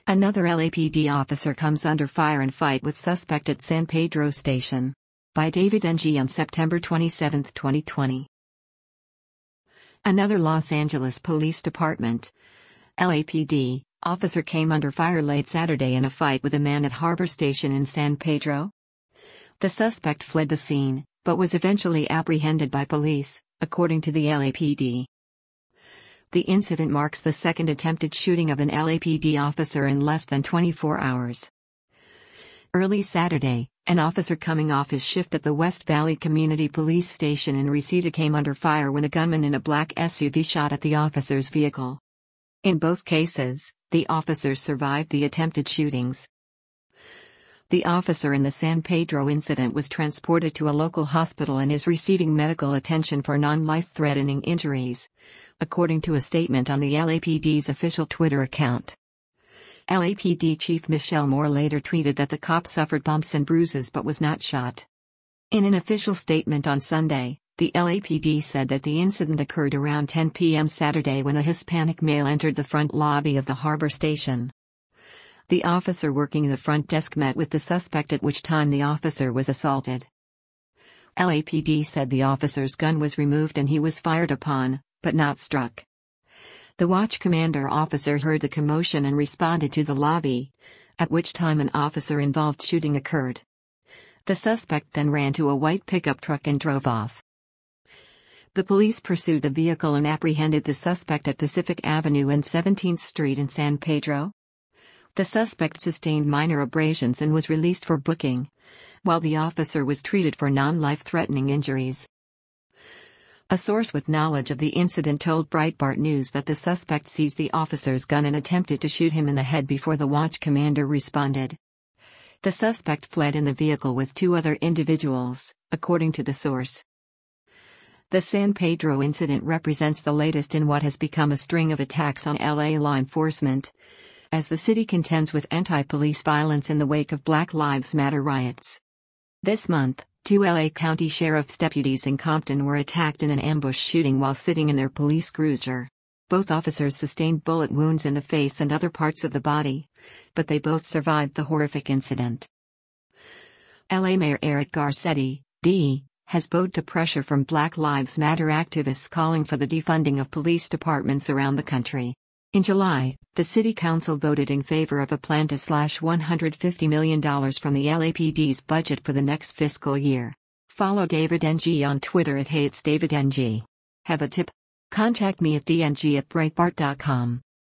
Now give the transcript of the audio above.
Another LAPD officer comes under fire in fight with suspect at San Pedro Station. By David Ng on September 27, 2020. Another Los Angeles Police Department LAPD officer came under fire late Saturday in a fight with a man at Harbor Station in San Pedro. The suspect fled the scene, but was eventually apprehended by police, according to the LAPD. The incident marks the second attempted shooting of an LAPD officer in less than 24 hours. Early Saturday, an officer coming off his shift at the West Valley Community Police Station in Reseda came under fire when a gunman in a black SUV shot at the officer's vehicle. In both cases, the officers survived the attempted shootings. The officer in the San Pedro incident was transported to a local hospital and is receiving medical attention for non-life-threatening injuries, according to a statement on the LAPD's official Twitter account. LAPD Chief Michelle Moore later tweeted that the cop suffered bumps and bruises but was not shot. In an official statement on Sunday, the LAPD said that the incident occurred around 10 p.m. Saturday when a Hispanic male entered the front lobby of the Harbor Station. The officer working the front desk met with the suspect, at which time the officer was assaulted. LAPD said the officer's gun was removed and he was fired upon, but not struck. The watch commander officer heard the commotion and responded to the lobby, at which time an officer-involved shooting occurred. The suspect then ran to a white pickup truck and drove off. The police pursued the vehicle and apprehended the suspect at Pacific Avenue and 17th Street in San Pedro. The suspect sustained minor abrasions and was released for booking, while the officer was treated for non-life-threatening injuries. A source with knowledge of the incident told Breitbart News that the suspect seized the officer's gun and attempted to shoot him in the head before the watch commander responded. The suspect fled in the vehicle with two other individuals, according to the source. The San Pedro incident represents the latest in what has become a string of attacks on LA law enforcement, as the city contends with anti-police violence in the wake of Black Lives Matter riots. This month, two LA County Sheriff's deputies in Compton were attacked in an ambush shooting while sitting in their police cruiser. Both officers sustained bullet wounds in the face and other parts of the body, but they both survived the horrific incident. LA Mayor Eric Garcetti, D., has bowed to pressure from Black Lives Matter activists calling for the defunding of police departments around the country. In July, the City Council voted in favor of a plan to slash $150 million from the LAPD's budget for the next fiscal year. Follow David Ng on Twitter at @HeyIt'sDavidNG. Have a tip? Contact me at dng@breitbart.com.